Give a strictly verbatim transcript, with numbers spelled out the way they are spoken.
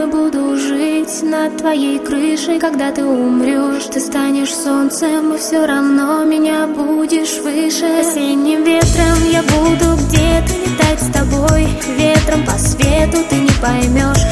я буду жить над твоей крышей. Когда ты умрешь, ты станешь солнцем, и все равно меня будешь выше. Осенним ветром я буду где-то летать с тобой. Ветром по свету ты не поймешь,